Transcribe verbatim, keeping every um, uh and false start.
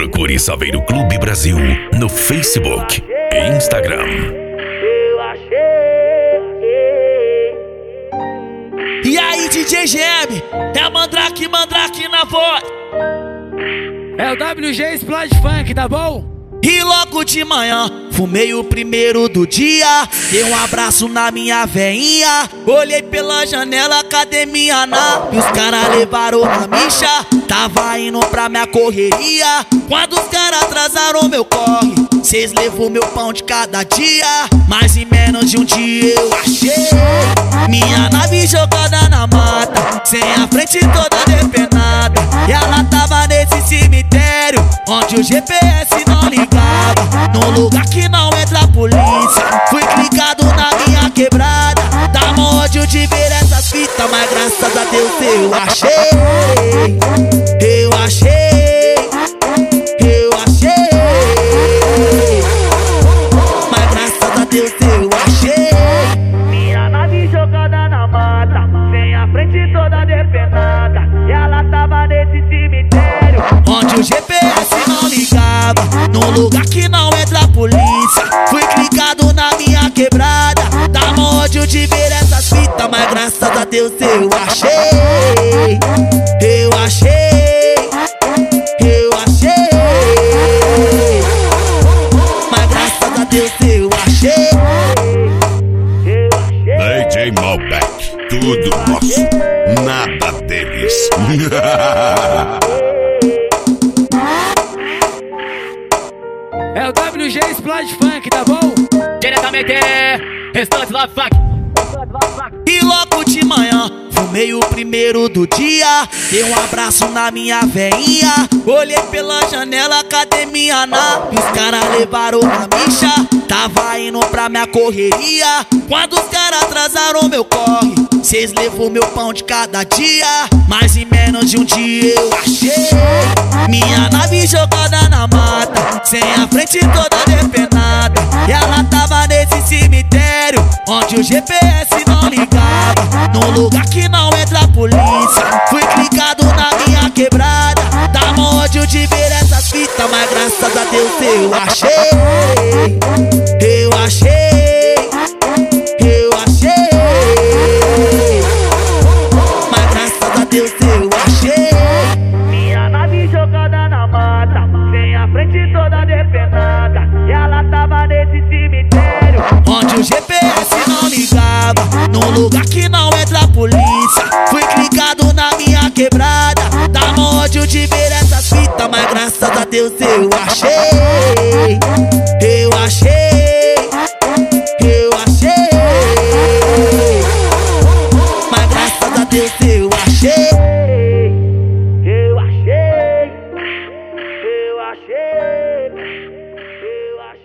Procure Saveiro Clube Brasil no Facebook e Instagram. Eu achei. E aí, D J G M, é Mandrake, Mandrake na voz. É o W G Splash Funk, tá bom? E logo de manhã, fumei o primeiro do dia. Dei um abraço na minha veinha. Olhei pela janela, academia na. E os caras levaram na micha. Tava indo pra minha correria. Quando os caras atrasaram meu corre, cês levou meu pão de cada dia. Mas em menos de um dia eu achei minha nave jogada na mata, sem a frente toda depenada. E ela tava nesse cemitério onde o G P S não ligava. Num lugar que não entra a polícia. Fui clicado na minha quebrada. Dá mó ódio de ver essas fitas, mas graças a Deus eu achei. Eu achei. Eu achei. Mas graças a Deus eu achei minha nave jogada na mata, sem a frente toda depenada. E ela tava nesse cemitério onde o G P S não ligava. Num lugar que não entra a polícia. Fui clicado na minha quebrada. Dá mó ódio de ver essas fitas, mas graças a Deus eu achei. Eu achei. Eu achei. Mas graças a Deus eu achei. D J Malbec, tudo nosso, nada deles. É o W G Splash Funk, tá bom? Diretamente, Restante Love Funk. E logo de manhã, fumei o primeiro do dia. Dei um abraço na minha veinha. Olhei pela janela, academia na. E os caras levaram na micha. Tava indo pra minha correria. Quando os caras atrasaram meu corre, cês levou meu pão de cada dia. Mas em menos de um dia eu achei minha nave jogada na mata, sem a frente toda depenada. E ela tava nesse cemitério onde o G P S não ligava. Num lugar que não entra a polícia. Fui clicado na minha quebrada. Dá mó ódio de ver essas fitas, mas graças a Deus eu achei. Eu achei. Eu achei. Mas graças a Deus eu achei minha nave jogada na mata, sem a frente toda depenada. E ela tava nesse cemitério onde o G P S não ligava. Num lugar que não entra a polícia. Fui clicado na minha quebrada. Dá mó ódio de ver essas fitas, mas graças a Deus eu achei. Eu achei. Eu achei. Mas graças a Deus eu